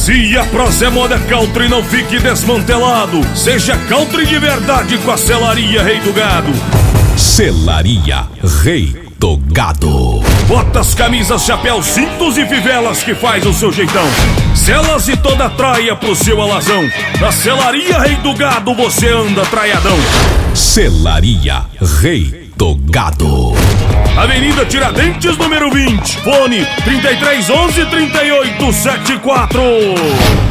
Se a prosa é moda country, não fique desmantelado. Seja country de verdade com a Selaria Rei do Gado. Selaria Rei do Gado. Botas, camisas, chapéus, cintos e fivelas que faz o seu jeitão. Selas e toda a traia pro seu alazão. Na Selaria Rei do Gado você anda traiadão. Selaria Rei do Gado. Avenida Tiradentes, número 20. Fone 3311-3874.